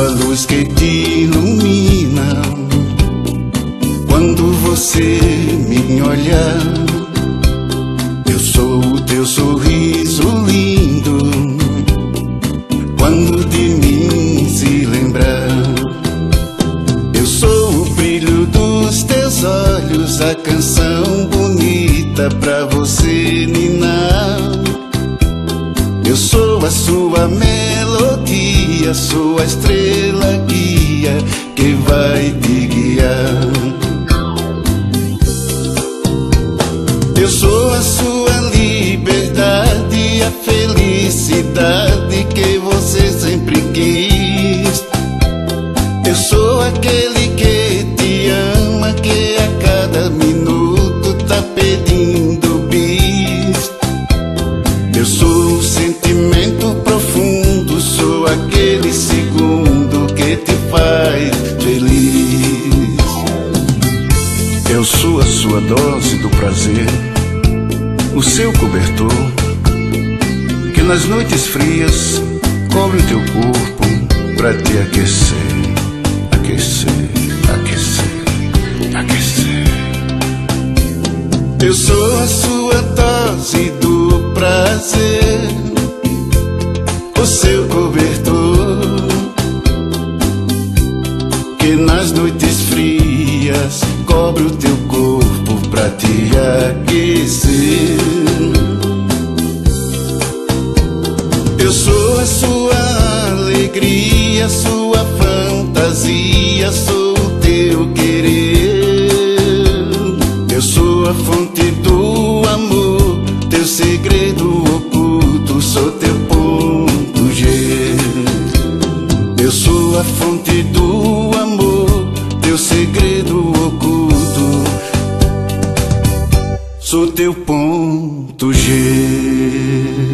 a luz que te ilumina quando você me olhar. Eu sou o teu sorriso lindo quando de mim se lembrar. Eu sou o brilho dos teus olhos, a canção bonita pra você ninar. Eu sou a sua melodia, sou a estrela guia que vai te guiar. Eu sou a sua liberdade, a felicidade que você sempre quis. Eu sou aquele que te ama, que a cada minuto tá pedindo bis. Eu sou o sentimento profundo, sou aquele segundo que te faz feliz. Eu sou a sua dose do prazer, o seu cobertor, que nas noites frias cobre o teu corpo pra te aquecer, aquecer, aquecer, aquecer. Eu sou a sua dose do prazer, o seu cobertor, que nas noites frias cobre o teu corpo pra te aquecer. Eu sou a sua alegria, sua fantasia, sou o teu querer. Eu sou a fonte do amor, teu segredo oculto, sou teu ponto G. Eu sou a fonte do amor, teu segredo oculto, sou teu ponto G.